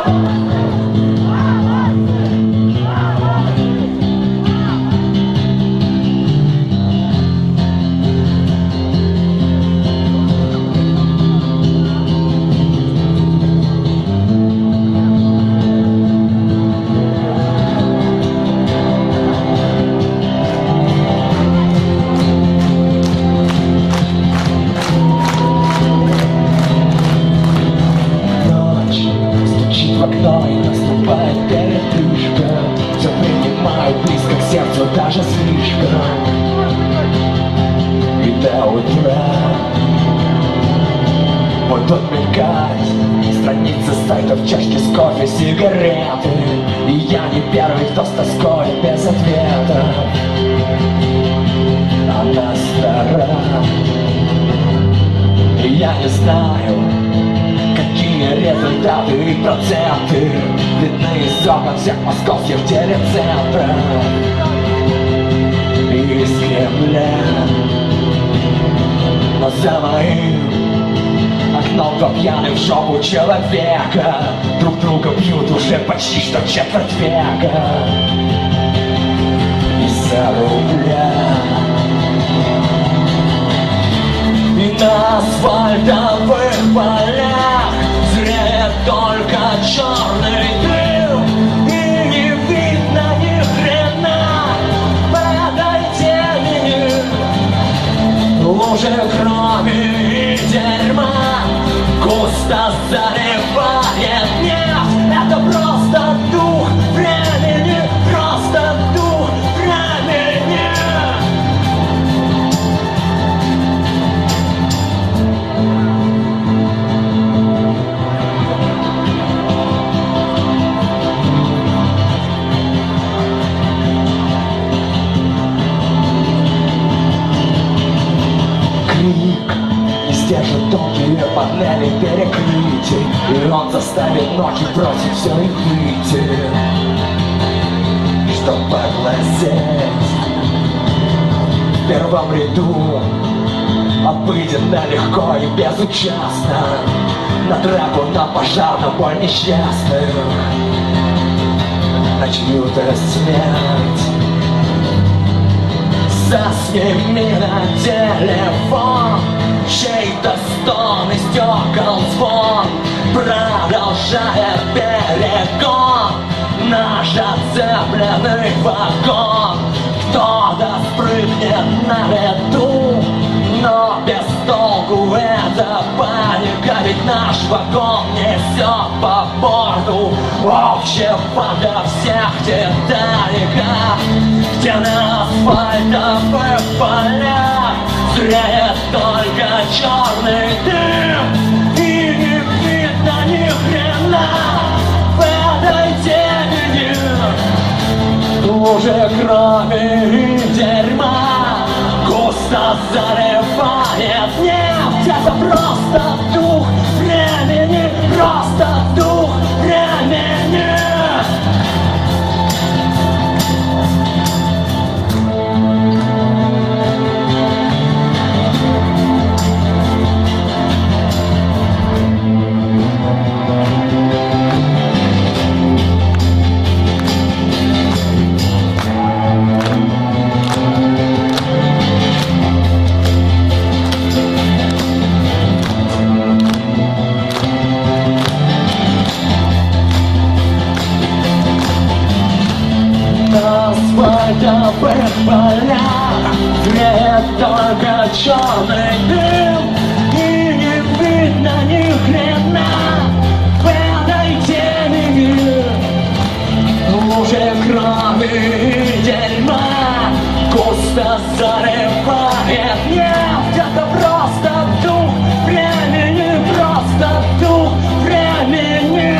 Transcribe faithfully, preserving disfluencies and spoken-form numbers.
Даже слишком. И до утра мой дом мелькает, страницы сайтов, чашки с кофе, сигареты. И я не первый, кто с тоской без ответа. Она стара, и я не знаю, какие результаты и проценты видны из окон всех московских телецентров. Из Кремля, но за моим окном два пьяных в жопу человека друг друга бьют уже почти что четверть века. Из-за рубля и на асфальтовых полях зреет только черный дым, и не видно ни хрена. Лужи крови и дерьма густо заливает нефть. Это просто дух времени, просто дух времени. Не сдержит тонкие панели перекрытий, и он заставит ноги бросить все и выйти, чтоб поглазеть. В первом ряду обыденно, легко и безучастно на драку, на пожар, на боль несчастных, на чью-то смерть. Засними на телефон чей-то стон и стекол звон, продолжая перегон наш отцепленный вагон. Кто-то спрыгнет на лету, но без толку эта паника, ведь наш вагон несет по борту общего до всех деталиков, где на асфальтовых полях зреет только черный дым, и не видно ни хрена в этой темени. Лужи крови и дерьма густо заливает нефть. Это просто дух времени, просто дух времени. Асфальтовых полях греет только черный дым, и не видно ни хрена в этой темени. Лужи крови и дерьма густо заливает нефть. Это просто дух времени, просто дух времени.